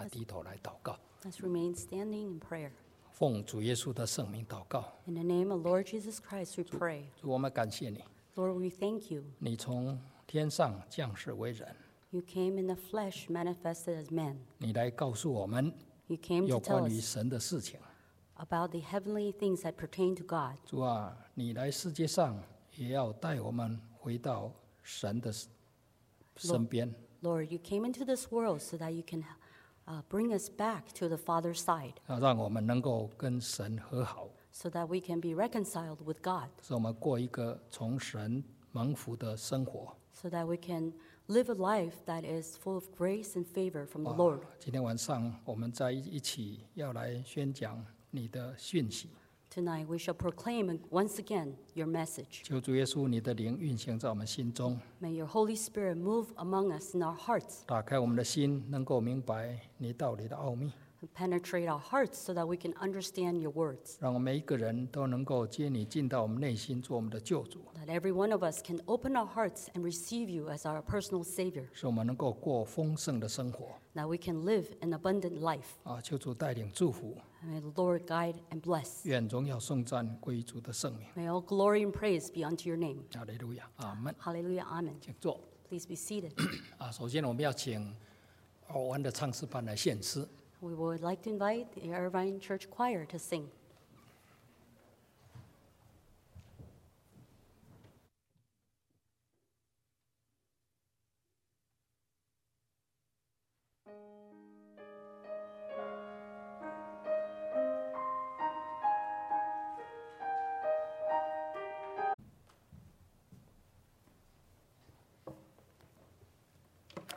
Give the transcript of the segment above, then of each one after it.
低头来祷告。 Let's remain standing in prayer. 奉主耶稣的圣名祷告。 In the name of Lord Jesus Christ, we pray. 主，我们感谢你， Lord, we thank you. 你从天上降世为人， You came in the flesh, manifested as man. 你来告诉我们 You came 有 to tell 关于 us 神的事情。 about the heavenly things that pertain to God. 主啊，你来世界上也要带我们回到神的身边。 Lord, you came into this world so that you can bring us back to the Father's side, 让我们能够跟神和好， so that we can be reconciled with God, 使我们过一个从神蒙福的生活。 so that we can live a life that is full of grace and favor from the Lord. 今天晚上我们在一起要来宣讲你的讯息。 Tonight we shall proclaim once again your message. 求主耶稣，你的灵运行在我们心中， May your Holy Spirit move among us in our hearts, 打开我们的心，能够明白你道理的奥秘， and penetrate our hearts so that we can understand your words, 让我们每一个人都能够接你进到我们内心，做我们的救主， that every one of us can open our hearts and receive you as our personal Savior, 使我们能够过丰盛的生活。 that we can live an abundant life. 求主带领祝福， May the Lord guide and bless. 愿荣耀颂赞归于主的圣名。 May all glory and praise be unto your name. 哈利路亚，阿门。 Hallelujah, amen. 请坐。 Please be seated. 首先我们要请偶湾的唱诗班来献诗。 We would like to invite the Irvine Church Choir to sing. ，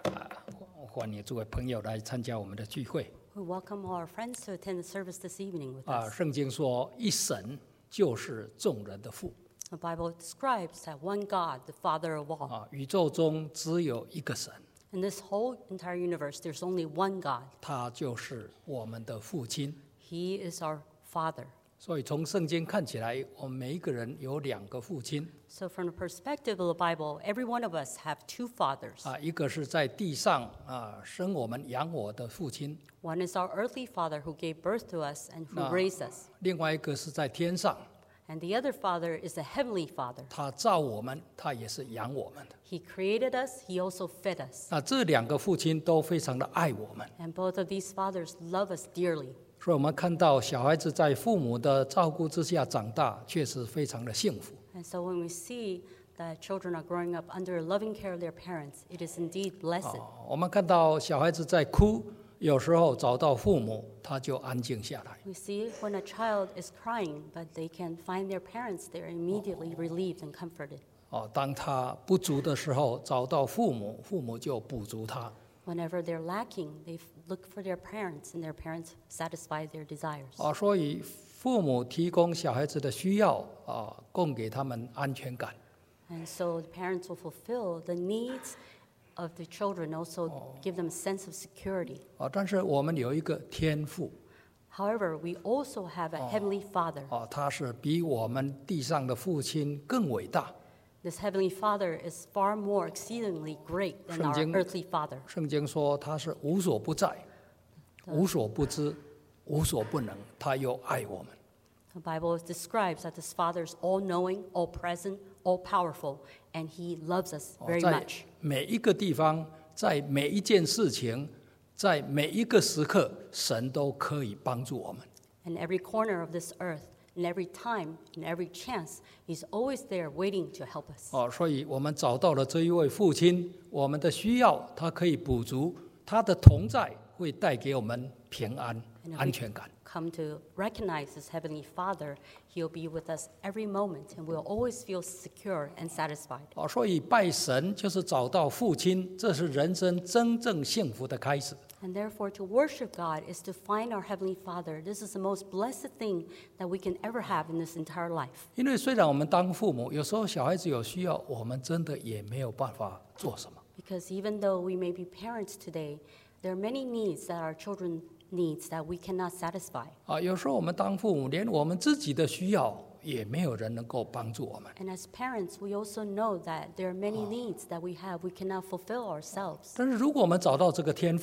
欢迎诸位朋友来参加我们的聚会。 We welcome all our friends to attend the service this evening with 圣经说，一神就是众人的父。 The Bible describes that one God, the Father of all. 宇宙中只有一个神， In this whole entire universe, there's only one God. 他就是我们的父亲。 He is our Father. 所以从圣经看起来，我们每一个人有两个父亲。 So from the perspective of the Bible, every one of us have two fathers. 一个是在地上生我们养我的父亲， One is our earthly father who gave birth to us and who raised us. 另外一个是在天上， And the other father is the heavenly Father. 他造我们，他也是养我们的。 He created us, he also fed us. 这两个父亲都非常的爱我们， And both of these fathers love us dearly. 所以我们看到小孩子在父母的照顾之下长大，确实非常的幸福。 And so when we see that children are growing up under the loving care of their parents, it is indeed blessed. 我们看到小孩子在哭，有时候找到父母，他就安静下来。 We see when a child is crying, but they can find their parents, they're immediately relieved and comforted. 当他不足的时候，找到父母，父母就补足他。 Whenever they're lacking, they look for their parents, and their parents satisfy their desires. 所以父母提供小孩子的需要，供给他们安全感。 And so the parents will fulfill the needs of the children, also give them a sense of security. 但是我们有一个天父， However, we also have a heavenly Father. 他是比我们地上的父亲更伟大。 This heavenly Father is far more exceedingly great than our earthly Father. 圣经说他是无所不在、无所不知、无所不能，他又爱我们。 The Bible describes that this Father is all-knowing, all-present, all-powerful, and He loves us very 在 much. 每一个地方，在每一件事情，在每一个时刻，神都可以帮助我们。 In every corner of this earth, in every time, in every chance, He's always there waiting to help us. 所以我们找到了这一位父亲，我们的需要他可以补足，他的同在会带给我们平安、安全感。 Come to recognize this heavenly Father, He'll be with us every moment, and we'll always feel secure and satisfied. 所以拜神就是找到父亲，这是人生真正幸福的开始。 And therefore, to worship God is to find our heavenly Father. This is the most blessed thing that we can ever have in this entire life. 因为虽然我们当父母，有时候小孩子有需要，我们真的也没有办法做什么。 Because even though we may be parents today, there are many needs that our children needs that we cannot satisfy. 有时候我们当父母，连我们自己的需要也没有人能够帮助我们。 And as parents, we also know that there are many needs that we have we cannot fulfill ourselves. 但是如果我们找到这个天赋，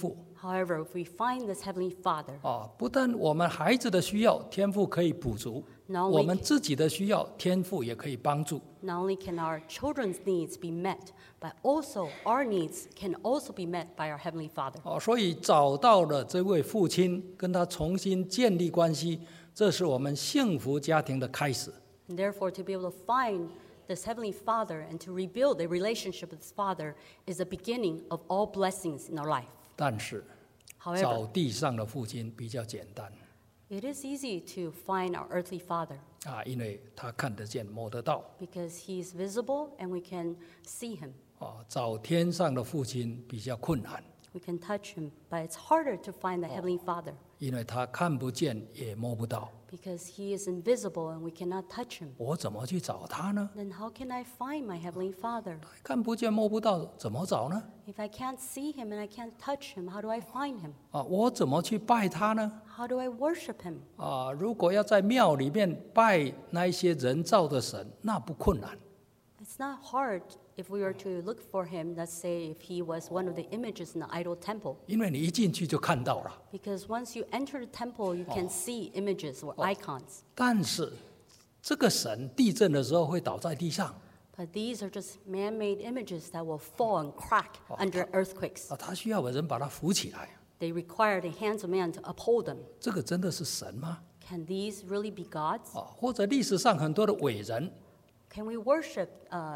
However, if we find this Heavenly Father, 不但我们孩子的需要天父可以补足， not 我 only, 们自己的需要天父也可以帮助。 not only can our children's needs be met, but also our needs can also be met by our Heavenly Father. 所以找到了这位父亲，跟他重新建立关系，这是我们幸福家庭的开始。 And therefore, to be able to find this Heavenly Father and to rebuild a relationship with His Father is the beginning of all blessings in our life. 但是 However, 找地上的父亲比较简单 it is easy to find our earthly Father 因为他看得见摸得到 because He is visible and we can see Him. 找天上的父亲比较困难， We can touch Him, but it's harder to find the Heavenly Father 因为他看不见也摸不到。 because He is invisible and we cannot touch Him. 我怎么去找他呢？ Then how can I find my Heavenly Father? 看不见摸不到，怎么找呢？ If I can't see Him and I can't touch Him, how do I find Him? 我怎么去拜他呢？ How do I worship Him? 如果要在庙里面拜那一些人造的神，那不困难。 It's not hard if we were to look for Him, let's say if He was one of the images in the idol temple. 因为你一进去就看到了。 Because once you enter the temple, you can see images or icons. 但是这个神地震的时候会倒在地上， But these are just man-made images that will fall and crack under earthquakes. 他需要有人把它扶起来。 They require the hands of man to uphold them. 这个真的是神吗？ Can these really be gods? 或者历史上很多的伟人， Can we worship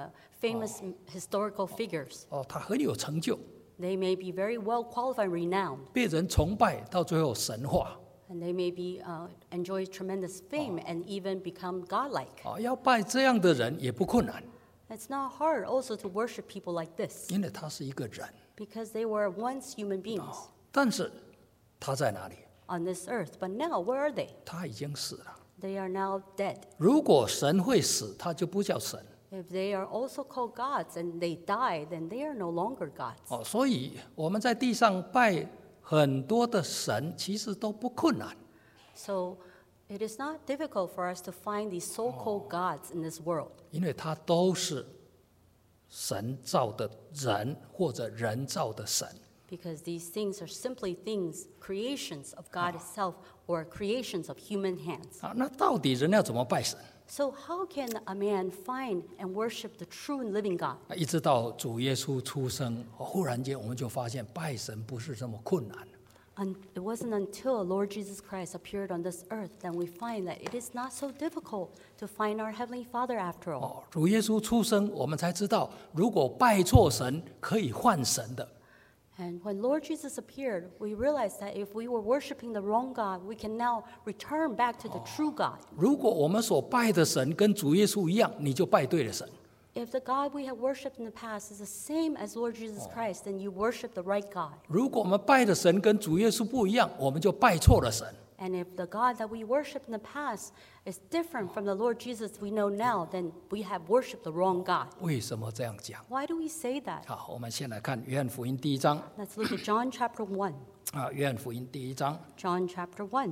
famous historical figures? 他很有成就， They may be very well qualified and renowned, 被人崇拜，到最后神化。 and they may be enjoy tremendous fame and even become godlike. 要拜这样的人也不困难， It's not hard also to worship people like this 因为他是一个人。 because they were once human beings 但是他在哪里？ on this earth. But now, where are they? 他已经死了。 They are now dead. 如果神会死，他就不叫神。 If they are also called gods and they die, then they are no longer gods. 所以我们在地上拜很多的神，其实都不困难。 So it is not difficult for us to find these so-called gods in this world 因为它都是神造的人或者人造的神。 because these things are simply things, creations of God itself or creations of human hands. 那到底人要怎么拜神？ So how can a man find and worship the true and living God? 一直到主耶稣出生，忽然间我们就发现拜神不是这么困难。 And it wasn't until Lord Jesus Christ appeared on this earth that we find that it is not so difficult to find our Heavenly Father after all. 主耶稣出生，我们才知道，如果拜错神，可以换神的。 And when Lord Jesus appeared, we realized that if we were worshiping the wrong God, we can now return back to the true God. 如果我们所拜的神跟主耶稣一样，你就拜对了神。 If the God we have worshipped in the past is the same as Lord Jesus Christ, then you worship the right God. 如果我们拜的神跟主耶稣不一样，我们就拜错了神。 And if the God that we worshiped in the past is different from the Lord Jesus we know now, then we have worshipped the wrong God. 为什么这样讲？ Why do we say that? 好，我们先来看约翰福音第1章 Let's look at John chapter 1. 约翰福音第1章 John chapter 1,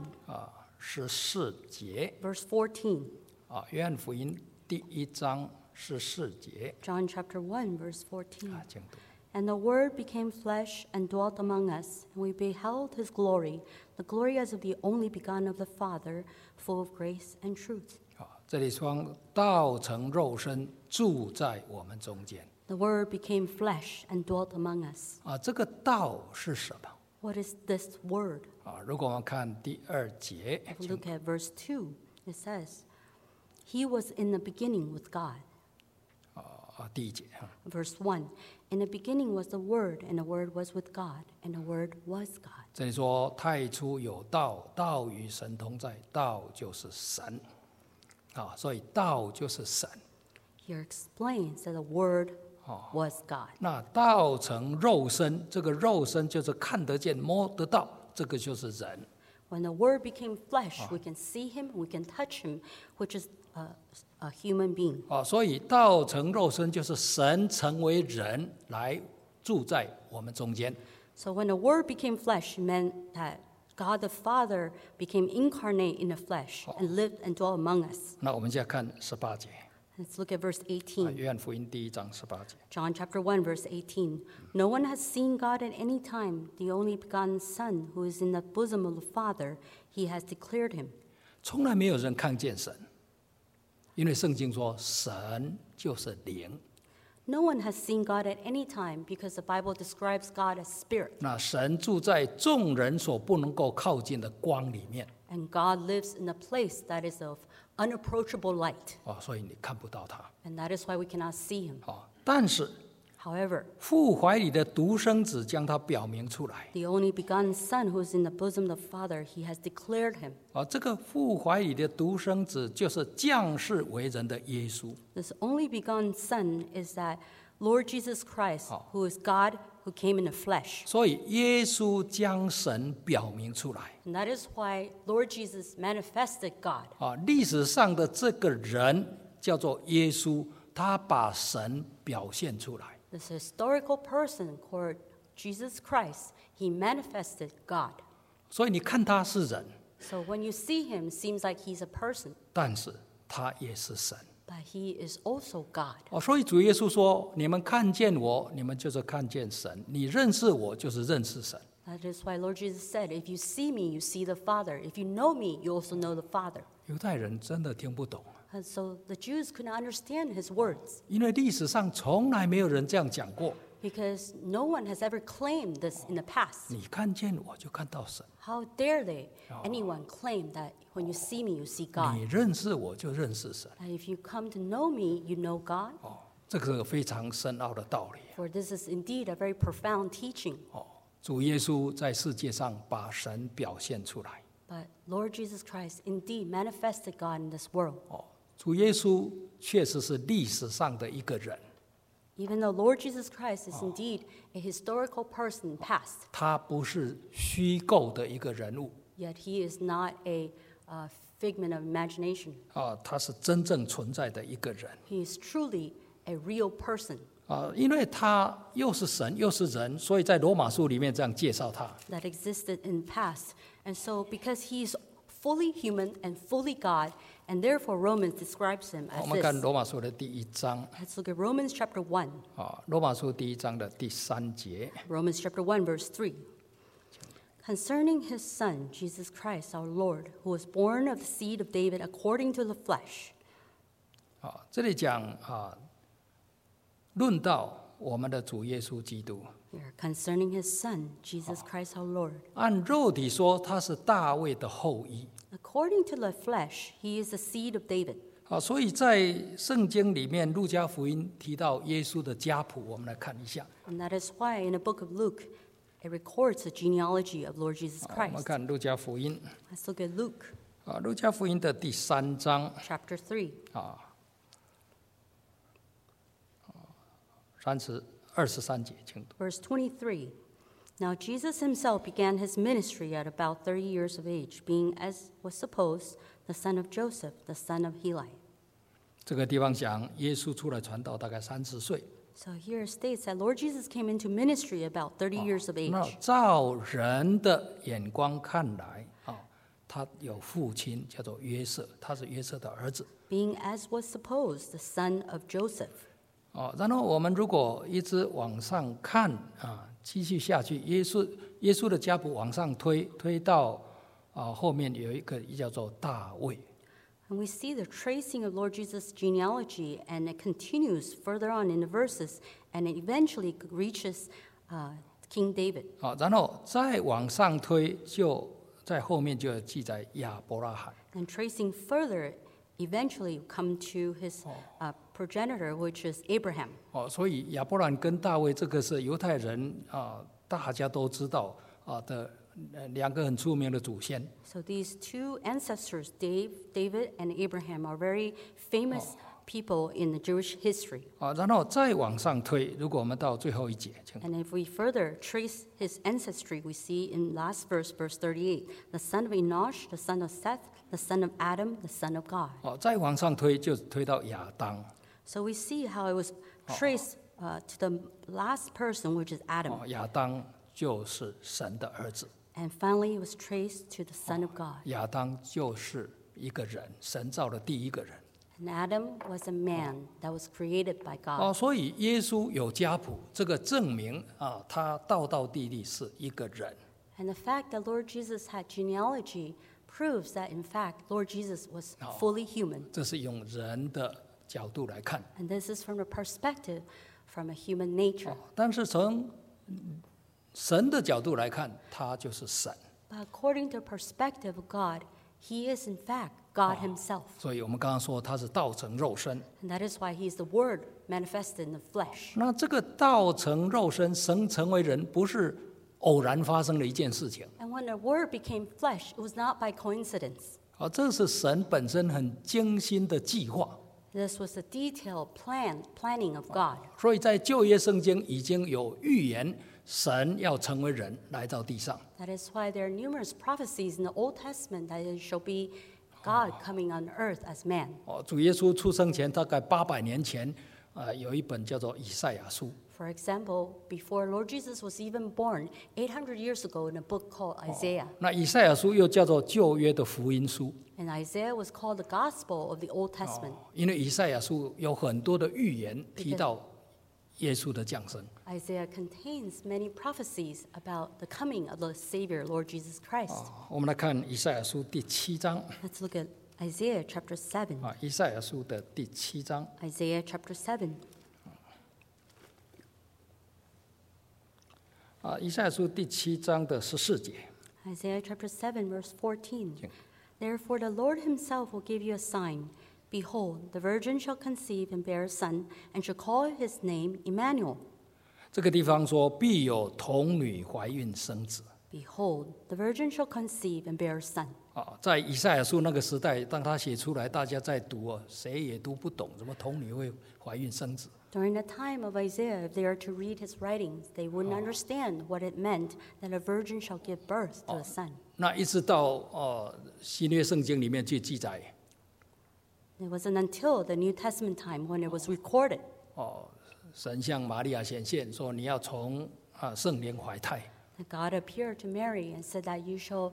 14节 verse 14. 约翰福音第1章14节 John chapter 1, verse 14. 请读。 And the Word became flesh and dwelt among us, and we beheld his glory, the glory as of the only begotten of the Father, full of grace and truth. 这里说道成肉身住在我们中间 The Word became flesh and dwelt among us. 这个道是什么 What is this Word? 如果我们看第2节 If we look at verse 2, it says, He was in the beginning with God. 第1节 Verse 1, In the beginning was the Word, and the Word was with God, and the Word was God. 这里说太初有道，道与神同在，道就是神所以道就是神。 Here explains that the Word was God. 那道成肉身，这个肉身就是看得见、摸得到，这个就是人。 When the Word became flesh, we can see Him, we can touch Him, which is a human being. 所以道成肉身就是神成为人来住在我们中间。 So when the Word became flesh, it meant that God the Father became incarnate in the flesh and lived and dwelt among us. 那我们现在看18节， Let's look at verse 18. 约翰福音第1章18节。 John chapter 1, verse 18. No one has seen God at any time. The only begotten Son, who is in the bosom of the Father, he has declared him. 从来没有人看见神，因为圣经说神就是灵。 No one has seen God at any time because the Bible describes God as spirit. 那神住在众人所不能够靠近的光里面， And God lives in a place that is of unapproachable light. 所以你看不到他。 And that is why we cannot see him. 但是 However, 父怀里的独生子将他表明出来。 the only begotten Son who is in the bosom of the Father, he has declared him. 这个父怀里的独生子就是降世为人的耶稣。 This only begotten Son is that Lord Jesus Christ, who is God, who came in the flesh. 所以耶稣将神表明出来。 And that is why Lord Jesus manifested God. 历史上的这个人叫做耶稣，他把神表现出来。 This historical person called Jesus Christ, he manifested God. 所以你看他是人， So when you see him, it seems like he's a person, 但是他也是神。 but he is also God. 所以主耶稣说：“你们看见我，你们就是看见神；你认识我，就是认识神。” That is why Lord Jesus said, if you see me, you see the Father. If you know me, you also know the Father. 犹太人真的听不懂， And so the Jews could not understand his words 因为历史上从来没有人这样讲过。 because no one has ever claimed this in the past. 你看见我就看到神， How dare they anyone claim that when you see me, you see God? 你认识我就认识神。 And if you come to know me, you know God. 这个是非常深奥的道理。 For this is indeed a very profound teaching. 主耶稣在世界上把神表现出来。 But Lord Jesus Christ indeed manifested God in this world. 主耶稣确实是历史上的一个人， Even though Lord Jesus Christ is indeed a historical person in past, 他不是虚构的一个人物， yet he is not a figment of imagination. 他是真正存在的一个人。 He is truly a real person 因为他又是神又是人，所以在罗马书里面这样介绍他。 that existed in the past. And so because he is fully human and fully God, and therefore Romans describes him 我 as 们看 this. 罗马书的第1章， Let's look at Romans chapter 1. 罗马书第1章的第3节， Romans chapter 1, verse 3. Concerning his Son, Jesus Christ, our Lord, who was born of the seed of David according to the flesh. 这里讲论到我们的主耶稣基督， Here, concerning his Son, Jesus Christ, our Lord. 按肉体说他是大卫的后裔。 According to the flesh, he is the seed of David. 所以在圣经里面，路加福音提到耶稣的家谱，我们来看一下。 And that is why in the book of Luke, it records the genealogy of Lord Jesus 我们 Christ. 看路加福音， Let's look at Luke 路加福音的第3章 chapter 3, 23节，请读。 verse 23. Now Jesus himself began his ministry at about 30 years of age, being, as was supposed, the son of Joseph, the son of Heli. 这个地方讲耶稣出来传道大概30岁， So here it states that Lord Jesus came into ministry about 30 years of 那 age. 照人的眼光看来，他有父亲叫做约瑟，他是约瑟的儿子。 Being, as was supposed, the son of Joseph. 然后我们如果一直往上看继续下去，耶稣的家谱往上推到后面有一个叫做大卫。 And we see the tracing of Lord Jesus' genealogy, and it continues further on in the verses, and it eventually reaches King David. 然后再往上推，就在后面就有记载亚伯拉罕。 And tracing further, eventually come to his progenitor, which is Abraham. 所以亚伯拉罕跟大卫这个是犹太人大家都知道的两个很出名的祖先。 So these two ancestors, David and Abraham, are very famous people in the Jewish history. 然后再往上推，如果我们到最后一节，请 And if we further trace his ancestry, we see in last verse, verse 38, the son of Enosh, the son of Seth, the son of Adam, the son of God. 再往上推就推到亚当。 So we see how it was traced to the last person, which is Adam. 亚当就是神的儿子， And finally, it was traced to the Son of God. 亚当就是一个人，神造的第一个人。 And Adam was a man that was created by God. 所以耶稣有家谱，这个证明他道地地是一个人。 And the fact that Lord Jesus had genealogy proves that, in fact, Lord Jesus was fully human. 这是用人的角度来看。 And this is from a perspective from a human nature. 但是从神的角度来看，他就是神。 But according to the perspective of God, He is, in fact, God Himself. 所以我们刚刚说他是道成肉身。 And that is why He is the Word manifested in the flesh. 那这个道成肉身，神成为人，不是偶然发生的一件事情。 And when the Word became flesh, it was not by coincidence. 这是神本身很精心的计划。 This was a detailed planning of God. 所以在旧约圣经已经有预言，神要成为人来到地上。 That is why there are numerous prophecies in the Old Testament that it shall be God coming on earth as man. 主耶稣出生前大概800年前，有一本叫做《以赛亚书》。 For example, before Lord Jesus was even born, 800 years ago, in a book called Isaiah. 那以赛亚书又叫做旧约的福音书， And Isaiah was called the Gospel of the Old Testament. 因为以赛亚书有很多的预言提到耶稣的降生。 Isaiah contains many prophecies about the coming of the Savior, Lord Jesus Christ. 我们来看以赛亚书第7章。 Let's look at Isaiah chapter 7. 以赛亚书的第7章。 Isaiah chapter 7. 以赛亚书第7章的14节。 Isaiah chapter 7, verse 14. Therefore the Lord Himself will give you a sign. Behold, the virgin shall conceive and bear a son, and shall call His name Emmanuel. 这个地方说，必有童女怀孕生子。 Behold, the virgin shall conceive and bear a son. 在以赛亚书那个时代，当他写出来，大家在读谁也读不懂，怎么童女会怀孕生子？ During the time of Isaiah, if they are to read his writings, they wouldn't understand what it meant that a virgin shall give birth to a son. 那一直到新约圣经里面去记载， It wasn't until the New Testament time when it was recorded 神向玛利亚显现，说你要从圣灵怀胎。 that God appeared to Mary and said that you shall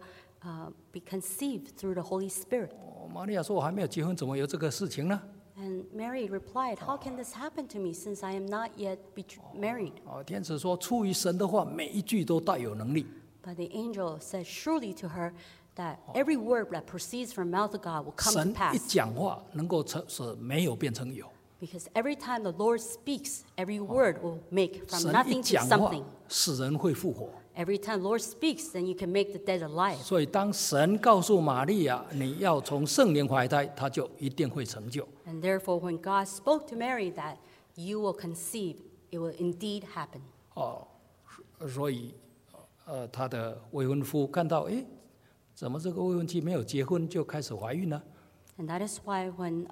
be conceived through the Holy Spirit. 玛利亚说：“我还没有结婚，怎么有这个事情呢？” And Mary replied, "How can this happen to me since I am not yet married?" 天使说：“出于神的话，每一句都带有能力。” But the angel said surely to her that every word that proceeds from the mouth of God will come 神 to pass. 一讲话，能够使没有变成有。 Because every time the Lord speaks, every word will make from 神一 nothing to 讲话 something.， 使人会复活。 Every time the Lord speaks, then you can make the dead alive. 所以，当神告诉玛利亚你要从圣灵怀胎，他就一定会成就。 And therefore, when God spoke to Mary that you will conceive, it will indeed happen. 所以，他的未婚夫看到，怎么这个未婚妻没有结婚就开始怀孕呢？ And that is why when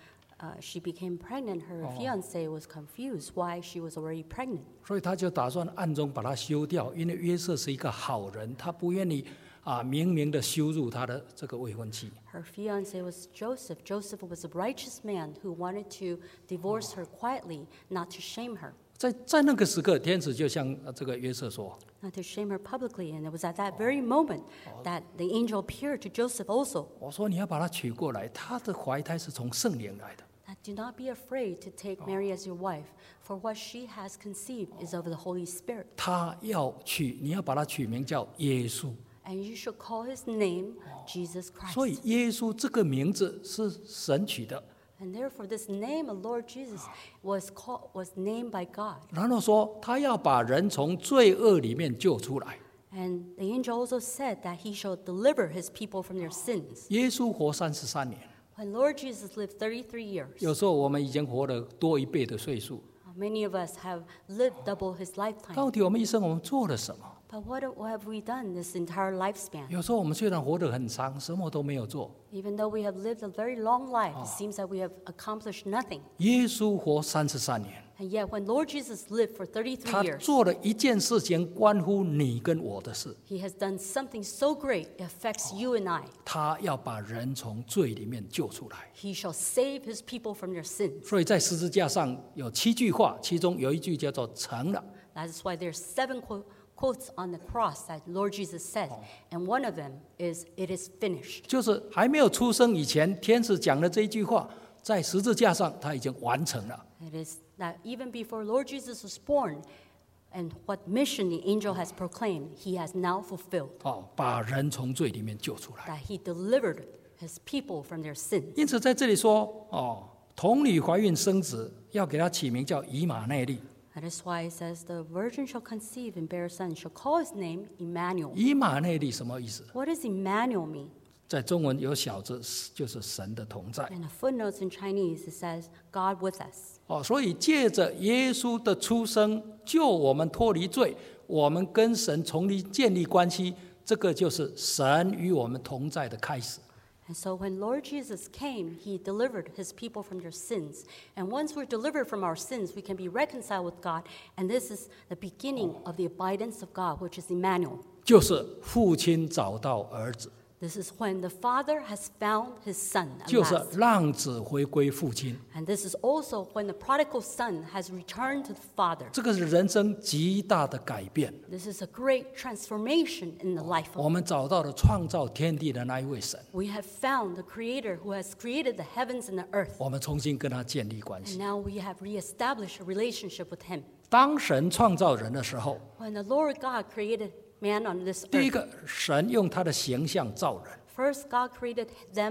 she became pregnant, her fiancé was confused why she was already pregnant. 所以他就打算暗中把他休掉，因为约瑟是一个好人，他不愿意明明的羞辱他的这个未婚妻。 Her fiancé was Joseph. Joseph was a righteous man who wanted to divorce her quietly, not to shame her. 在那个时刻，天使就向这个约瑟说 Not to shame her publicly. And it was at that very moment that the angel appeared to Joseph also. 我说你要把她娶过来，她的怀胎是从圣灵来的。 That do not be afraid to take Mary as your wife, for what she has conceived is of the Holy Spirit. 她要娶，你要把她取名叫耶稣。 And you should call his name Jesus Christ. 所以耶稣这个名字是神取的。 And therefore, this name of Lord Jesus was named by God. 然后说他要把人从罪恶里面救出来。 And the angel also said that he shall deliver his people from their sins. 耶稣活33年， When Lord Jesus lived 33 years, 有时候我们已经活了多1倍的岁数。 many of us have lived double his lifetime. 到底我们一生我们做了什么？ But what have we done this entire lifespan? 有时候我们虽然活得很长，什么都没有做。 Even though we have lived a very long life, it seems that we have accomplished nothing. 耶稣活33年， And yet, when Lord Jesus lived for 33 他 years, 做了一件事情，关乎你跟我的事。 he has done something so great, it affects you and I. 他要把人从罪里面救出来。 He shall save his people from their sins. 所以在十字架上有7句话，其中有一句叫做“成了”。 That is why there's 7 quotes on the cross that Lord Jesus said. And one of them is, "It is finished." 就是还没有出生以前，天使讲的这一句话， 在十字架上他已经完成了。 It is that even before Lord Jesus was born, and what mission the angel has proclaimed, he has now fulfilled. 把人从罪里面救出来。 That he delivered his people from their sins. 因此在这里说，童女怀孕生子，要给他起名叫以马内利。 That is why it says, the virgin shall conceive and bear a son, shall call his name Emmanuel. 以马内利什么意思？ What does Emmanuel mean? 在中文有小字，就是神的同在。 In the footnotes in Chinese, it says, God with us. 所以借着耶稣的出生，救我们脱离罪，我们跟神重建立关系，这个就是神与我们同在的开始。 And so when Lord Jesus came, he delivered his people from their sins. And once we're delivered from our sins, we can be reconciled with God. And this is the beginning of the abidance of God, which is Emmanuel. 就是父亲找到儿子， This is when the Father has found his Son at 就是 last. 让子回归父亲。 And this is also when the prodigal son has returned to the Father. 这个是人生极大的改变。 This is a great transformation in the life 我 of 们找到了创造天地的那一位神， We have found the Creator who has created the heavens and the earth. 我们重新跟他建立关 And 系。 now we have reestablished a relationship with him. 当神创造人的时候， When the Lord God created man on this 第一 earth, 个，神用他的形象造人； first God created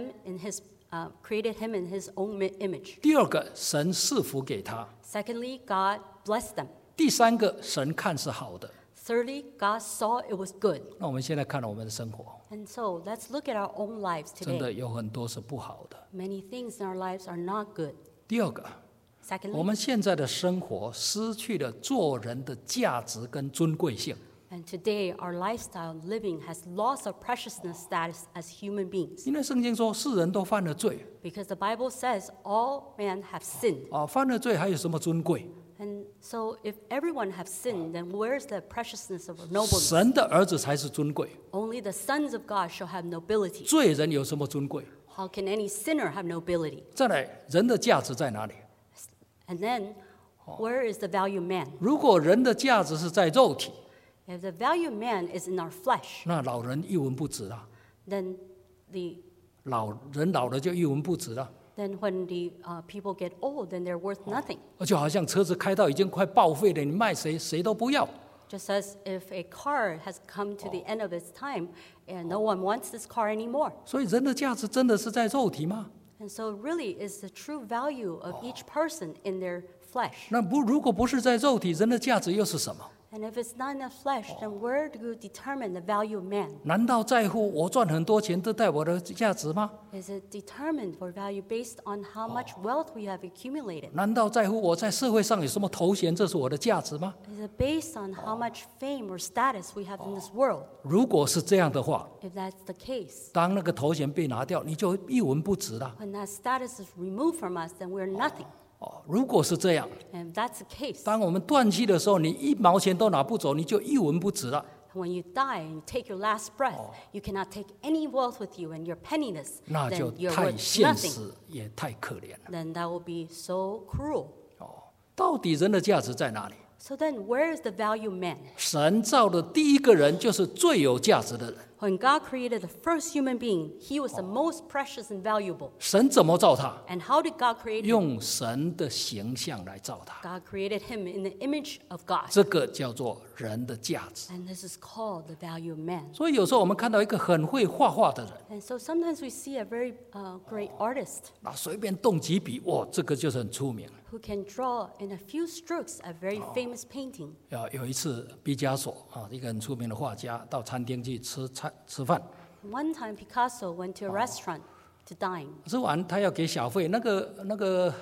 him in his own image. 第二个，神赐福给他； Secondly, God blessed them. 第三个，神看是好的。 Thirdly, God saw it was good. 那我们现在看了我们的生活， And so let's look at our own lives 真的 today. 有很多是不好的。 Many things in our lives are not good. 第二个，我 Secondly, 们现在的生活失去了做人的价值跟尊贵性。 and today our lifestyle living has lost our preciousness status as human beings. 因为圣经说，世人都犯了罪， Because the Bible says all men have sinned. 犯了罪还有什么尊贵？ And so if everyone have sinned, then where's the preciousness of nobleness? 神的儿子才是尊贵， Only the sons of God shall have nobility. 罪人有什么尊贵？ How can any sinner have nobility? 再来，人的价值在哪里？ And then, where is the value of man? 如果人的价值是在肉体， If the value of man is in our flesh, 那老人一文不值了。 then 人老了就一文不值了， then when the people get old, then they're worth nothing. 就好像车子开到已经快报废了，你卖谁都不要。 Just as if a car has come to the end of its time, and no one wants this car anymore. 所以人的价值真的是在肉体吗？ And so really is the true value of each person in their flesh. 如果不是在肉体，人的价值又是什么？ And if it's not in the flesh, then where do you determine the value of man? 难道在乎我赚很多钱这带我的价值吗？ Is it determined for value based on how much wealth we have accumulated? 难道在乎我在社会上有什么头衔，这是我的价值吗？ Is it based on how much fame or status we have in this world? 如果是这样的话， If that's the case, 当那个头衔被拿掉，你就一文不值了。 when that status is removed from us, then we're nothing. 如果是这样， And if that's the case, 当我们断气的时候，你一毛钱都拿不走，你就一文不值了。 when you die and you take your last breath, you cannot take any wealth with you and you're penniless, 那就 then you're 太 worth 现 nothing. 实，也太可怜了。 Then that will be so cruel. 到底人的价值在哪里？ So then, where is the value of man? 神造的第一个人就是最有价值的人。 When God created the first human being, he was the most precious and valuable. 神怎么造他？ And how did God create him? 用神的形象来造他， God created him in the image of God. 这个叫做人的价值。 And this is called the value of man. 所以有时候我们看到一个很会画画的人， And so sometimes we see a very great artist 随便动几笔，哇，这个就是很出名。 who can draw in a few strokes a very famous painting. 有一次，毕加索一个很出名的画家，到餐厅去吃饭， One time, Picasso went to a restaurant to dine. 吃完他要给小费，那个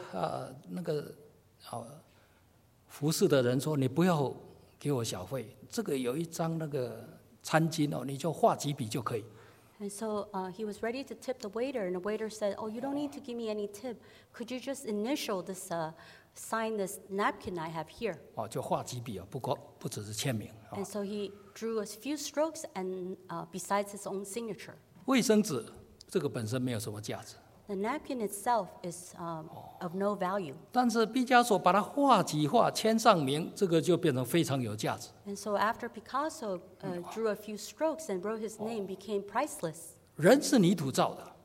服侍的人说：“你不要给我小费，这个有一张那个餐巾你就画几笔就可以。” And so he was ready to tip the waiter, and the waiter said, "Oh, you don't need to give me any tip. Could you just initial this, sign this napkin I have here?" 就画几笔不只是签名。 And so he drew a few strokes, and besides his own signature. 卫生纸这个本身没有什么价值， The napkin itself is of no value. 但是毕加索把它画几画签上名，这个就变成非常有价值。 And so after Picasso drew a few strokes and wrote his name, became priceless. 人是泥土造的，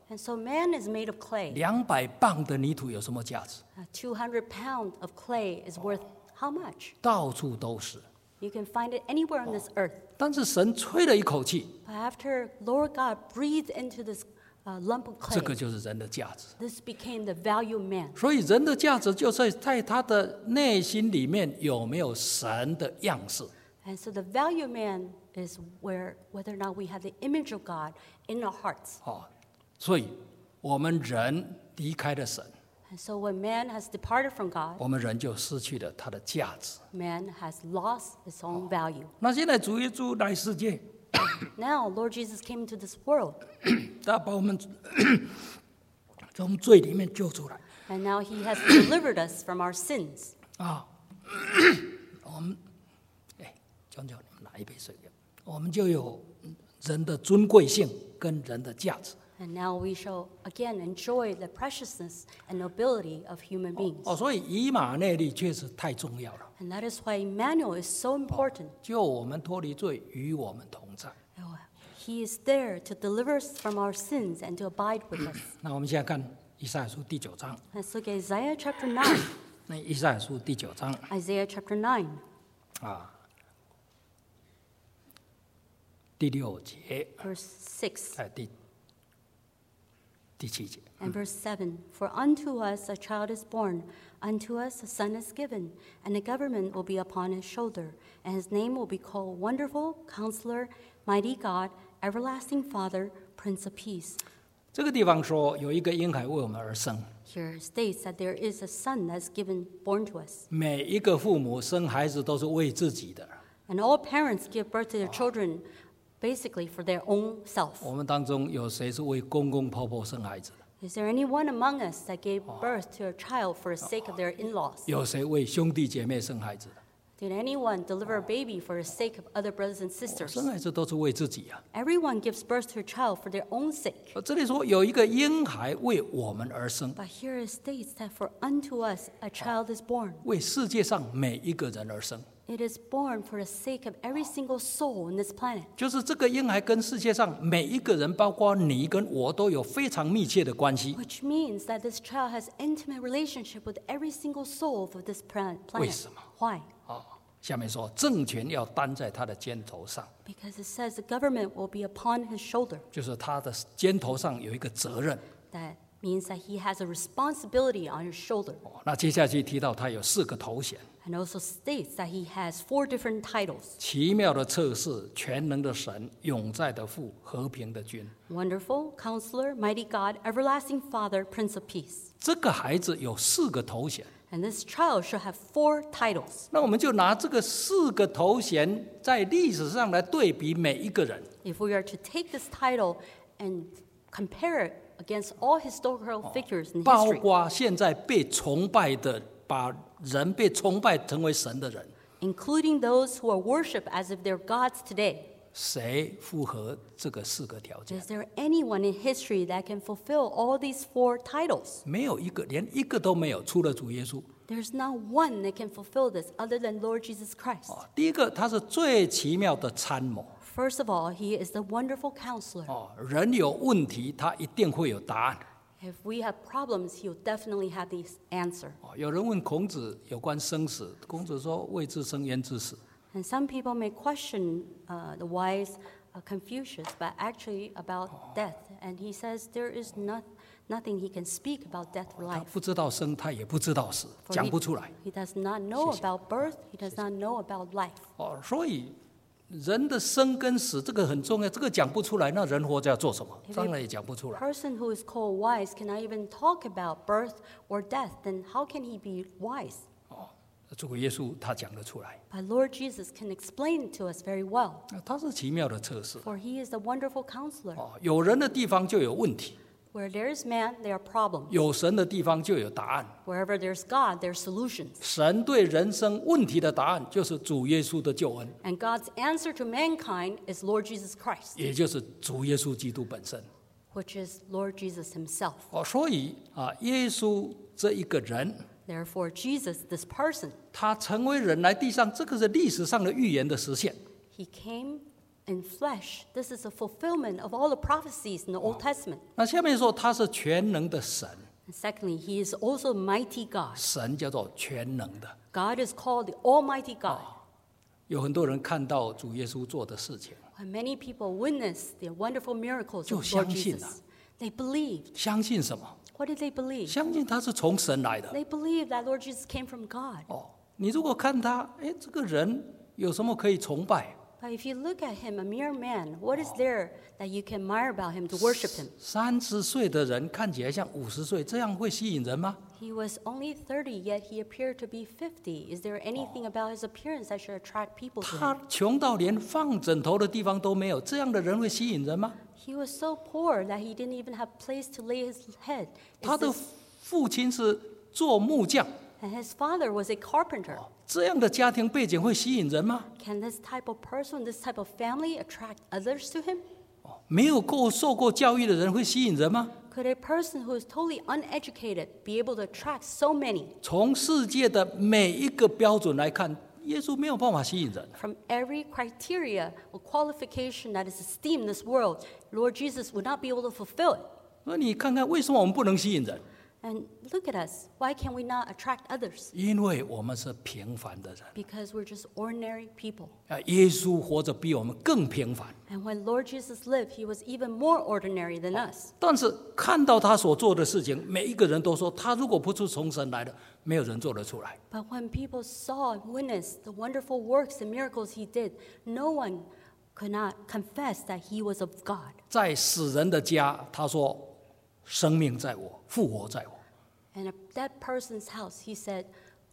And so man is made of clay. 200磅的泥土有什么价值？ 200 pounds of clay is worth how much? 到处都是。 You can find it anywhere on this earth. 但是神吹了一口气， But after Lord God breathed into this lump of 这个 clay, 就是人的价值。 this became the value of man. 所以人的价值就是在他的内心里面有没有神的样式。 And so the value of man is whether or not we have the image of God in our hearts. 所以我们人离开了神， And so when man has departed from God, 我们人就失去了他的价值。 man has lost his own value. 那现在主耶稣来世界， Now Lord Jesus came into this world, 他把我们从罪里面救出来 and now he has delivered us from our sins. 啊。我们讲讲你们拿一杯水，我们就有人的尊贵性跟人的价值。 And now we shall again enjoy the preciousness and nobility of human beings. 所以以马内利确实太重要了， And that is why Emmanuel is so important. 救我们脱离罪，与我们同在。 He is there to deliver us from our sins and to abide with us. 那我们现在看以赛亚书第9章， Let's look at Isaiah chapter 9. 那以赛亚书第9章 Isaiah chapter 9, 第6节， verse 6 第7节。 and verse 7. For unto us a child is born, unto us a son is given, and the government will be upon his shoulder, and his name will be called Wonderful, Counselor, Mighty God, Everlasting Father, Prince of Peace. 这个地方说有一个婴孩为我们而生， Here it states that there is a son that's born to us. 每一个父母生孩子都是为自己的。 And all parents give birth to their children basically for their own self. 我们当中有谁是为公公婆婆生孩子的？ Is there anyone among us that gave birth to a child for the sake of their in-laws? 有谁为兄弟姐妹生孩子的？ Did anyone deliver a baby for the sake of other brothers and sisters? 生孩子都是为自己啊。 Everyone gives birth to a child for their own sake. 这里说有一个婴孩为我们而生， But here it states that for unto us a child is born. 为世界上每一个人而生。 It is born for the sake of every single soul in this planet. 就是这个婴孩跟世界上每一个人，包括你跟我，都有非常密切的关系。 Which means that this child has intimate relationship with every single soul of this planet. 为什么？ Why? 下面说政权要担在他的肩头上， Because it says the government will be upon his shoulder. 就是他的肩头上有一个责任。 That means that he has a responsibility on his shoulder. 那接下去提到他有4个头衔： And also states that he has 4 different titles. 奇妙的测试、全能的神、永在的父、和平的君。 Wonderful, Counselor, Mighty God, Everlasting Father, Prince of Peace. 这个孩子有4个头衔。 And this child should have 4 titles. 那我们就拿这个4个头衔在历史上来对比每一个人。 If we are to take this title and compare it against all historical figures in 包 history, 括现在被崇拜的，把人被崇拜成为神的人， including those who are worshipped as if they're gods today, 谁符合这个4个条件？ is there anyone in history that can fulfill all these 4 titles? 没有一个，连一个都没有，除了主耶稣。 There's not one that can fulfill this other than Lord Jesus Christ. 第一个，他是最奇妙的参谋。 First of all, he is the wonderful counselor. 人有问题，他一定会有答案。 If we have problems, he'll definitely have the answer. 有人问孔子有关生死，孔子说：“未知生，焉知死？” And some people may question the wise Confucius, but actually about death. And he says there is nothing he can speak about death or 他 life. 不知道生，他也不知道死， For 讲不出来。 he does not know about birth. He does not know about life. 所以人的生跟死这个很重要，这个讲不出来，那人活着要做什么？当然也讲不出来。 Person who is called wise cannot even talk about birth or death. Then how can he be wise? 主耶稣他讲得出来， But Lord Jesus can explain it to us very well. 他是奇妙的测试。 For he is the wonderful counselor. 有人的地方就有问题， Where there is man, there are problems. 有神的地方就有答案。 Wherever there's God, there's solutions. 神对人生问题的答案就是主耶稣的救恩， And God's answer to mankind is Lord Jesus Christ, 也就是主耶稣基督本身。 which is Lord Jesus himself. 所以耶稣这一个人， Therefore, Jesus, this person, 他成为人来地上，这个是历史上的预言的实现。 he came in flesh. This is a fulfillment of all the prophecies in the Old Testament. 那下面说他是全能的神， And secondly, he is also mighty God. 神叫做全能的。 God is called the Almighty God. 有很多人看到主耶稣做的事情， When many people witness the wonderful miracles 就 of Lord 相信了。 Jesus, they believed. 相信什么？ What did they believe? 相信他是从神来的。 They believed that Lord Jesus came from God. 你如果看他，这个人有什么可以崇拜？ But if you look at him, a mere man, what is there that you can admire about him to worship him? 30岁的人看起来像50岁，这样会吸引人吗？ He was only 30, yet he appeared to be 50. Is there anything about his appearance that should attract people to 他 him? 穷到连放枕头的地方都没有，这样的人会吸引人吗？ He was so poor that he didn't even have place to lay his head. 他 Is 的 this- 父亲是做木匠， and his father was a carpenter. 这样的家庭背景会吸引人吗？ Can this type of person, this type of family attract others to him? 没有受过教育的人会吸引人吗？ Could a person who is totally uneducated be able to attract so many? 从世界的每一个标准来看，耶稣没有办法吸引人。 From every criteria or qualification that is esteemed in this world, Lord Jesus would not be able to fulfill it. 那你看看，为什么我们不能吸引人？ And look at us. Why can we not attract others? 因为我们是平凡的人。 Because we're just ordinary people. 耶稣活着比我们更平凡， And when Lord Jesus lived, he was even more ordinary than us. 但是看到他所做的事情，每一个人都说，他如果不是从神来的，没有人做得出来。 But when people saw and witnessed the wonderful works and miracles he did, no one could not confess that he was of God. 在死人的家，他说：“生命在我，复活在我。 And at that person's house, he said,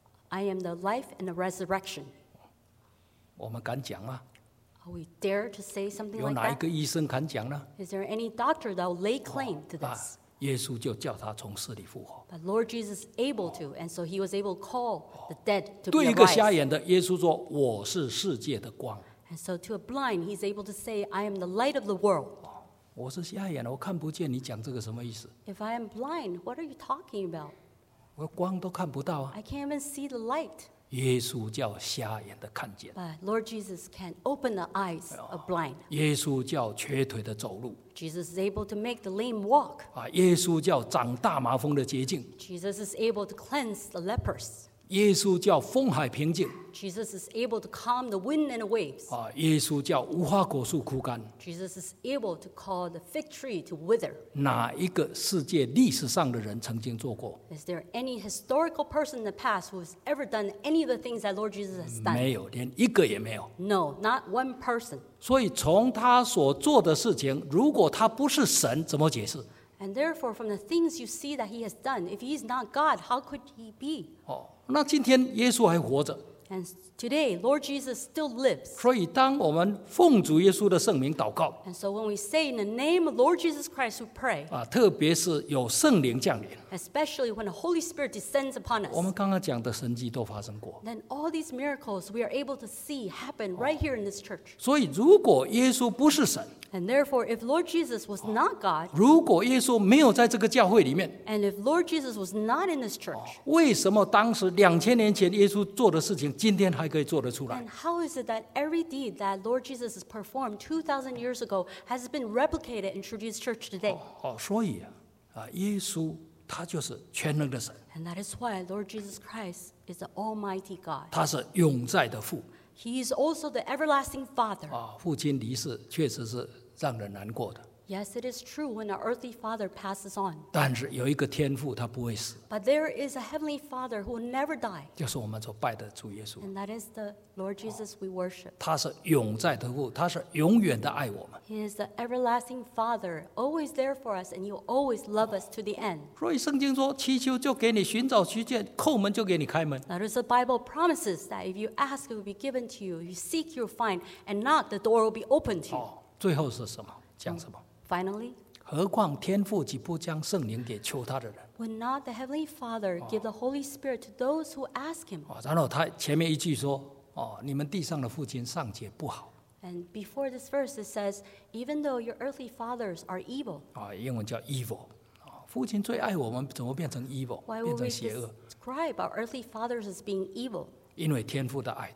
I am the life and the resurrection. ” 我们敢讲吗？ Are we dare to say something 有 like 哪一 that? 个医生敢讲呢？ Is there any doctor that will lay claim to this? 耶稣就叫他从死里复活。 But Lord Jesus is able to, and so he was able to call the dead to 对 be 一个瞎 alive. 眼的，耶稣说：“我是世界的光。 And so to a blind, he's able to say, I am the light of the world. ” 我是瞎眼的，我看不见。你讲这个什么意思？ If I am blind, what are you talking about? 我光都看不到啊！ I can't even see the light. 耶稣叫瞎眼的看见， But Lord Jesus can open the eyes of blind. 耶稣叫瘸腿的走路， Jesus is able to make the lame walk. 耶稣叫长大麻风的洁净， Jesus is able to cleanse the lepers. 耶稣叫风海平静， Jesus is able to calm the wind and the waves. 耶稣叫无花果树枯干。 Jesus is able to call the fig tree to wither. 哪一个世界历史上的人曾经做过？ Is there any historical person in the past who has ever done any of the things that Lord Jesus has done? 没有，连一个也没有。 No, not one person. 所以从他所做的事情，如果他不是神，怎么解释？ And therefore, from the things you see that he has done, if he is not God, how could he be? 那今天耶稣还活着， And today, Lord Jesus still lives. 所以当我们奉主耶稣的圣名祷告， And so when we say in the name of Lord Jesus Christ, we pray, 特别是有圣灵降临， especially when the Holy Spirit descends upon 我们 us, 刚刚讲的神迹都发生过。 then all these miracles we are able to see happen right here in this church. 所以，如果耶稣不是神， And therefore, if Lord Jesus was not God, 如果耶稣没有在这个教会里面， and if Lord Jesus was not in this church, 为什么当时2000年前耶稣做的事情，今天还可以做得出来？ then how is it that every deed that Lord Jesus has performed 2,000 years ago has been replicated in True Jesus Church today? 所以耶稣他就是全能的神， And that is why Lord Jesus Christ is the Almighty God. 他是永在的父。 He is also the everlasting Father. 父亲离世确实是让人难过的， Yes, it is true when our earthly father passes on. 但是有一个天父他不会死， But there is a heavenly Father who will never die. 就是我们所拜的主耶稣。 And that is the Lord Jesus we worship. 他是永在的父，他是永远的爱我们。 He is the everlasting Father, always there for us, and He will always love us to the end. 所以圣经说，祈求就给你，寻找去见，叩门就给你开门。 That is the Bible promises that if you ask, it will be given to you. If you seek, you will find. And knock, the door will be open to you. 最后是什么？讲什么？ Finally, 何况天父岂不将圣灵给求他的人？ would not the heavenly Father give the Holy Spirit to those who ask Him? 然后他前面一句说：“你们地上的父亲尚且不好。” And before this verse, it says, even though your earthly fathers are evil. 英文叫 evil。父亲最爱我们，怎么变成 evil， Why 变 would 成 we 邪恶？ describe our earthly fathers as being evil? 因为天父的爱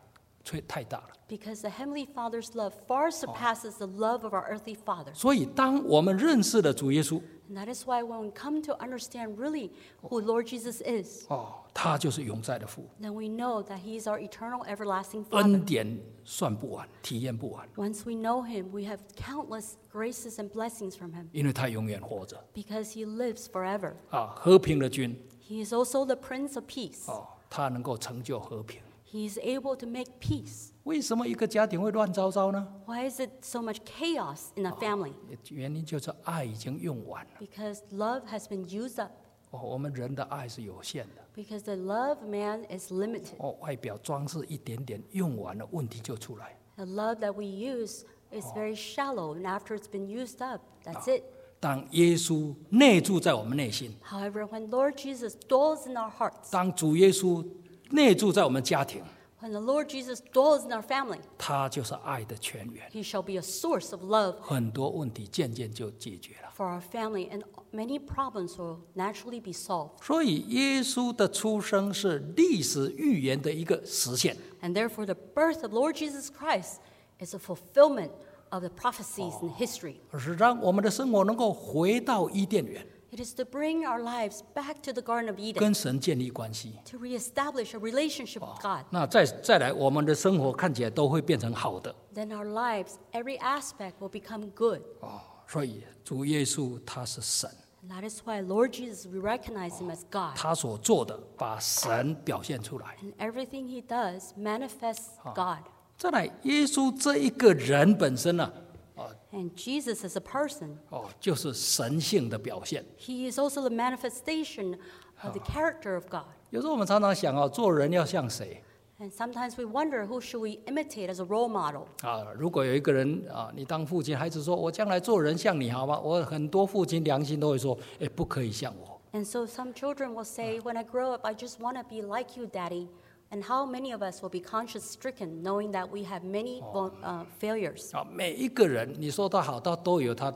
太大了。 Because the Heavenly Father's love far surpasses the love of our earthly father. 所以，当我们认识了主耶稣， And that is why when we come to understand really who Lord Jesus is, 他就是永在的父， then we know that He is our eternal, everlasting 恩 Father. 典算不完，体验不完， Once we know Him, we have countless graces and blessings from Him 因为他永远活着。 because He lives forever. 和平的君， He is also the Prince of Peace. 他能够成就和平。 He is able to make peace. 为什么一个家庭会乱糟糟呢？ Why is it so much chaos in a family? 原因就是爱已经用完了。 Because love has been used up. 我们人的爱是有限的。 Because the love of man is limited. 外表装饰一点点，用完了问题就出来。 The love that we use is very shallow, and after it's been used up, that's it. 当耶稣内住在我们内心， However, when Lord Jesus dwells in our hearts, 当主耶稣内住在我们家庭， when the Lord Jesus dwells in our family, 他就是爱的泉源， He shall be a source of love 很多问题渐渐就解决了。 for our family, and many problems will naturally be solved. 所以，耶稣的出生是历史预言的一个实现。 And therefore, the birth of Lord Jesus Christ is a fulfillment of the prophecies in history. 而是让我们的生活能够回到伊甸园， It is to bring our lives back to the Garden of Eden, 跟神建立关系。 to reestablish a relationship with God. 那再来，我们的生活看起来都会变成好的。 Then our lives, every aspect will become good. 所以主耶稣他是神， And that is why Lord Jesus, we recognize Him as God. 他所做的把神表现出来。 And everything He does manifests God. 再来，耶稣这一个人本身呢， And Jesus as a person, 就是神性的表现。 He is also the manifestation of the character of God. 有时候我们常常想做人要像谁 And sometimes we wonder who should we imitate as a role model. 如果有一个人你当父亲，孩子说我将来做人像你好吗？我很多父亲良心都会说，不可以像我。 And so some children will say, when I grow up, I just want to be like you, Daddy. And how many of us will be conscience-stricken, knowing that we have many failures? 每一个人你说他好，他都有他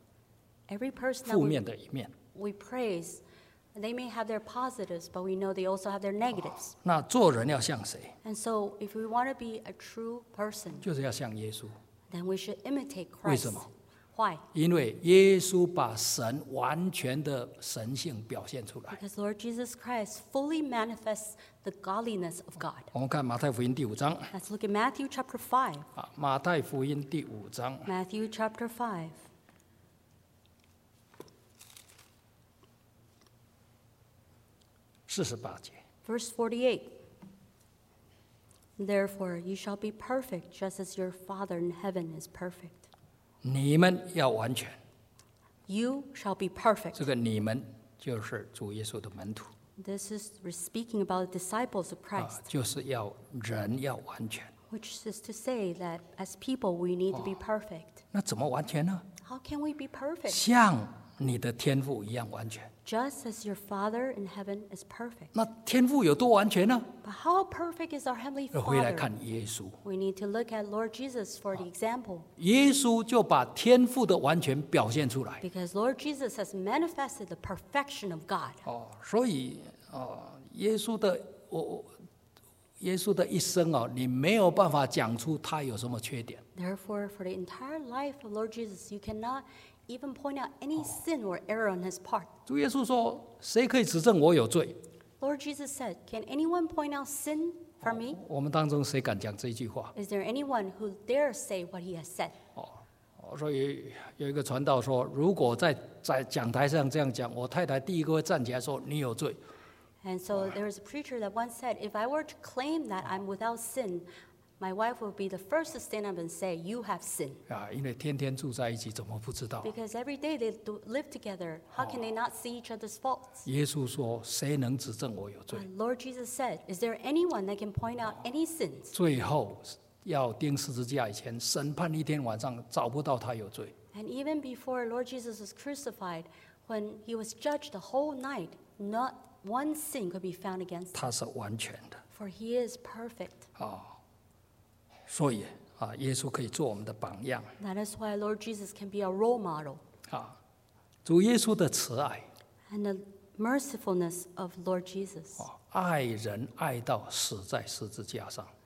Every person that 负面的一面。 we praise, they may have their positives, but we know they also have their negatives. 那做人要像谁？ And so if we want to be a true person, 就是要像耶稣。 then we should imitate 为 Christ. 什么？ Why? 因为耶稣把神完全的神性表现出来。 Because Lord Jesus Christ fully manifests the godliness of God. 我们看马太福音第5章 Let's look at Matthew chapter 5. 马太福音第5章 Matthew chapter 5. 48节。 Verse 48. Therefore, you shall be perfect, just as your Father in heaven is perfect. 你们要完全， You shall be perfect. 这个你们就是主耶稣的门徒 This is we're speaking about the disciples of Christ, 就是要人要完全。 which is to say that as people, we need to be perfect. 那怎么完全呢？ How can we be perfect? 像你的天父一样完全。 Just as your Father in heaven is perfect. 那天父有多完全呢？ But how perfect is our Heavenly 回来 Father? 看耶稣， We need to look at Lord Jesus for the example. 耶稣就把天父的完全表现出来。 Because Lord Jesus has manifested the perfection of God. 所以耶稣的一生你没有办法讲出他有什么缺点。 Therefore, for the entire life of Lord Jesus, you cannot even point out any sin or error on His part. 主耶稣说：“谁可以指证我有罪 Lord Jesus said, "Can anyone point out sin for me?" 我们当中谁敢讲这一句话？ Is there anyone who dares say what He has said? 所以有一个传道说，如果在讲台上这样讲，我太太第一个会站起来说：“你有罪。” And so there was a preacher that once said, "If I were to claim that I'm without sin, my wife would be the first to stand up and say, 'You have sinned.'" 因为天天住在一起，怎么不知道？ Because every day they live together. How can they not see each other's faults? 耶稣说：“谁能指证我有罪 And Lord Jesus said, "Is there anyone that can point out any sins?"？” 最后要钉十字架以前，审判一天晚上找不到他有罪。 And even before Lord Jesus was crucified, when He was judged the whole night, not one sin could be found against Him. 他是完全的 For He is perfect. 所以耶稣可以做我们的榜样 That is why Lord Jesus can be a role model. 主耶稣的慈爱 And the mercifulness of Lord Jesus. 爱人爱到死在十字架上，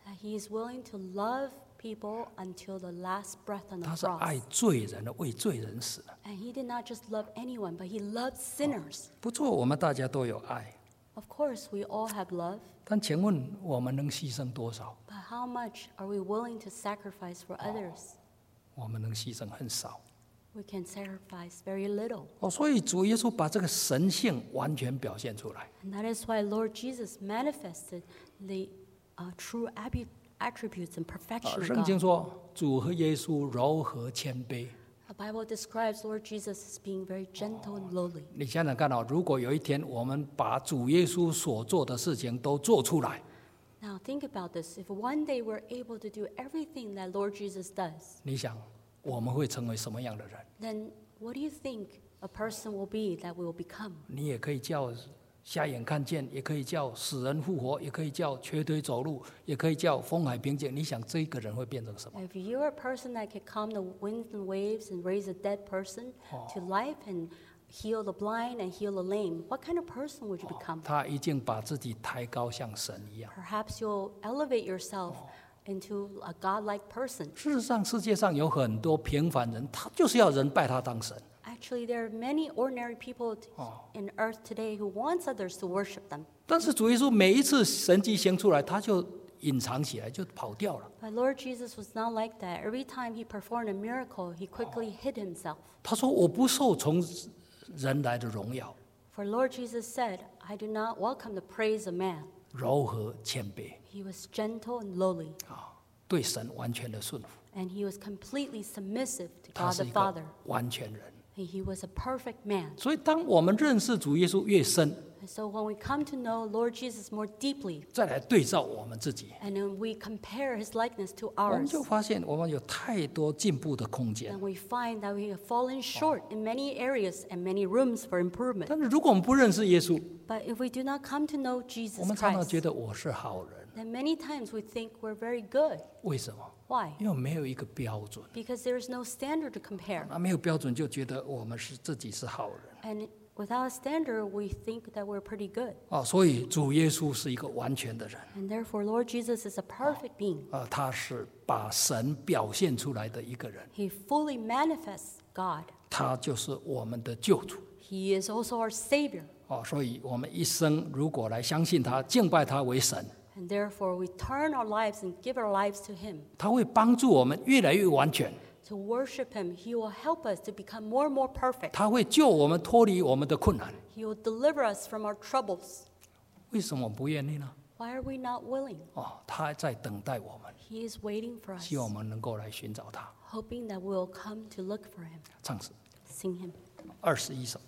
That he is willing to love people until the last breath on the 他是 cross. 爱罪人的，为罪人死的。 And he did not just love anyone, but he loved sinners. 不错，我们大家都有爱， Of course, we all have love, 但请问我们能牺牲多少？ but how much are we willing to sacrifice for others? 我们能牺牲很少。 We can sacrifice very little. 所以主耶稣把这个神性完全表现出来。 And that is why Lord Jesus manifested the true attributes and perfection of 圣经 God. 说，主和耶稣柔和谦卑。 The Bible describes Lord Jesus as being very gentle and lowly. 你想想看如果有一天我们把主耶稣所做的事情都做出来， Now think about this. If one day we're able to do everything that Lord Jesus does, 你想我们会成为什么样的人？ then what do you think a person will be that we will become? 你也可以叫瞎眼看见，也可以叫死人复活，也可以叫瘸腿走路，也可以叫风海平静。你想这个人会变成什么？ If you're a person that can calm the winds and waves and raise a dead person to life and heal the blind and heal the lame, what kind of person would you become? 他已经把自己抬高像神一样。 Perhaps you'll elevate yourself into a godlike person. 事实上，世界上有很多平凡人，他就是要人拜他当神。 Actually, there are many ordinary people in earth today who wants others to worship them. 但是主耶稣每一次神迹行出来，他就隐藏起来，就跑掉了。 But Lord Jesus was not like that. Every time he performed a miracle, he quickly hid himself. 他说：“我不受从人来的荣耀， For Lord Jesus said, I do not welcome the praise of man. 柔和谦卑 He was gentle and lowly, 对神完全的顺服。 and he was completely submissive to 他 God 是 the 一个 Father. 完全人。 And he was a perfect man. 所以，当我们认识主耶稣越深， And so when we come to know Lord Jesus more deeply, 再来对照我们自己， and then we compare his likeness to 我们 ours, 就发现我们有太多进步的空间 then。we find that we have fallen short in many areas and many rooms for improvement. 但是，如果我们不认识耶稣， But if we do not come to know 我 Jesus 们常常 Christ, 觉得我是好人。 then many times we think we're very good. 为什么？ Why? 因为没有一个标准。 Because there is no standard to compare. 没有标准就觉得我们是自己是好人。 And without a standard, we think that we're pretty good. 所以主耶稣是一个完全的人。 And therefore, Lord Jesus is a perfect being. 他是把神表现出来的一个人， He fully manifests God. 他就是我们的救主。 He is also our Savior. 所以我们一生如果来相信他、敬拜他为神， And therefore, we turn our lives and give our lives to Him. 他会帮助我们越来越完全， To worship Him, He will help us to become more and more perfect. 他会救我们脱离我们的困难。 He will deliver us from our troubles. 为什么不愿意呢？ Why are we not willing? 他在等待我们， He is waiting for us, 希望我们能够来寻找他。 hoping that we'll come to look for Him. 唱诗 Sing Him. 21首。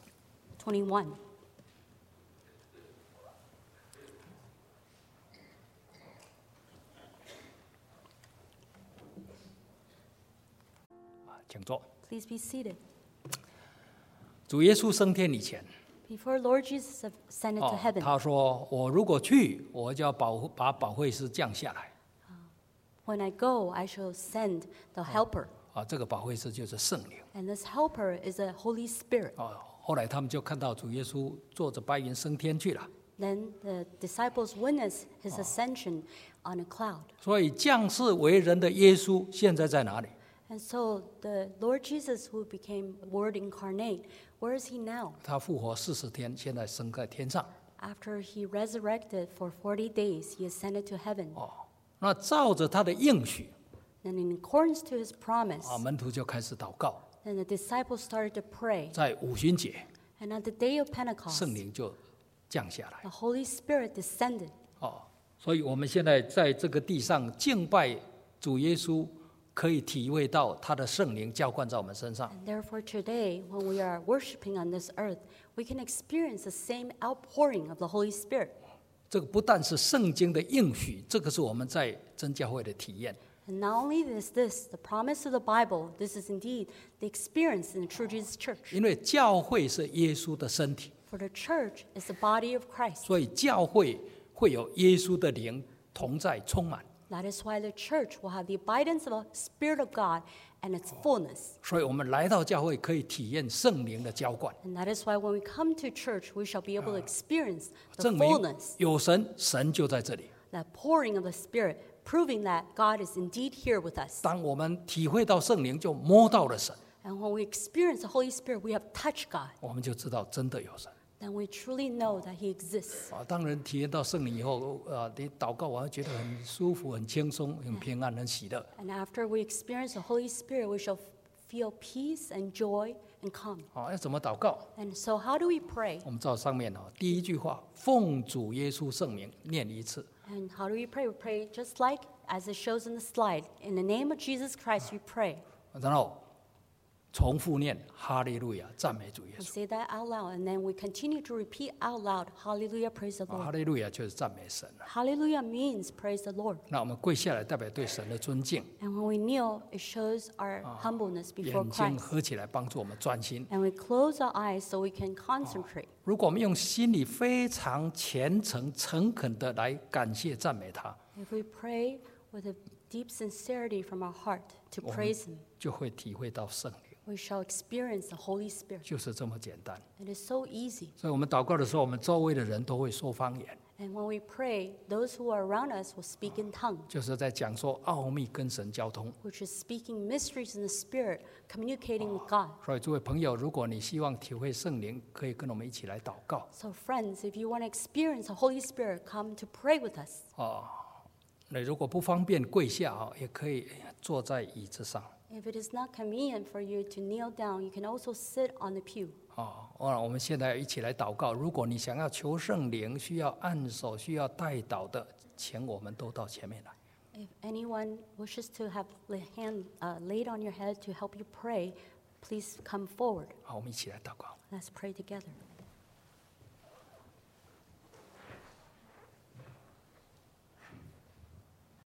21. 请坐。 Please be seated. 主耶稣升天以前， Before Lord Jesus ascended to heaven, 他说：“我如果去，我就要把保惠师降下来。 when I go, I shall send the helper. 这个保惠师就是圣灵。 And this helper is the Holy Spirit. 后来他们就看到主耶稣坐着白云升天去了。 Then the disciples witnessed his ascension on a cloud. 所以降世为人的耶稣现在在哪里？ And so the Lord Jesus, who became Word incarnate, where is he now? 他复活40天，现在升在天上。 After he resurrected for 40 days, he ascended to heaven. 那照着他的应许， And in accordance to his promise, 门徒就开始祷告。 then the disciples started to pray. 在五旬节， And on the day of Pentecost, 圣灵就降下来。 the Holy Spirit descended. 所以我们现在在这个地上敬拜主耶稣，可以体会到他的圣灵浇灌在我们身上。 And therefore today, when we are worshiping on this earth, we can experience the same outpouring of the Holy Spirit. 这个不但是圣经的应许，这个是我们在真教会的体验。 And not only is this the promise of the Bible, this is indeed the experience in the True Jesus Church. 因为教会是耶稣的身体， For the church is the body of Christ. 所以教会会有耶稣的灵同在充满。 That is why the church will have the abidance of the Spirit of God and its fullness. 所以我们来到教会可以体验圣灵的浇灌， And that is why when we come to church, we shall be able to experience the 证明 fullness, 有神，神就在这里。 the pouring of the Spirit, proving that God is indeed here with us. 当我们体会到圣灵，就摸到了神， And when we experience the Holy Spirit, we have touched God. 我们就知道真的有神。 Then we truly know that He exists. 当人体验到圣灵以后，你祷告完觉得很舒服、很轻松、很平安、很喜乐。 And after we experience the Holy Spirit, we shall feel peace and joy and calm. 要怎么祷告？ And so how do we pray? 我们照上面第一句话，奉主耶稣圣名念一次。 And how do we pray? We pray just like as it shows in the slide. In the name of Jesus Christ, we pray. 然后重复念哈利路亚，赞美主耶 We 稣。 say that out loud, and then we continue to repeat out loud, Hallelujah, praise the 哈 Lord. 利路亚就是赞美神。 Hallelujah means praise the Lord. 那我们跪下来，代表对神的尊敬， And when we kneel, it shows our humbleness before 眼睛 Christ. 合起来，帮助我们专心。 And we close our eyes so we can concentrate. 如果我们用心里非常虔诚、诚恳的来感谢、赞美他， If we pray with a deep sincerity from our heart to praise Him, 就会体会到圣灵， we shall experience the Holy Spirit. 就是这么简单。 It is so easy. 所以我们祷告的时候，我们周围的人都会说方言， And when we pray, those who are around us will speak in tongues, 就是在讲说奥秘跟神交通。 which is speaking mysteries in the Spirit, communicating with God. 所以，诸位朋友，如果你希望体会圣灵，可以跟我们一起来祷告。 So, friends, if you want to experience the Holy Spirit, come to pray with us. 那如果不方便跪下也可以坐在椅子上。 If it is not convenient for you to kneel down, you can also sit on the pew. 我们现在一起来祷告。如果你想要求圣灵，需要按手、需要代祷的，请我们都到前面来。 If anyone wishes to have the hand laid on your head to help you pray, please come forward. 好，我们一起来祷告。 Let's pray together.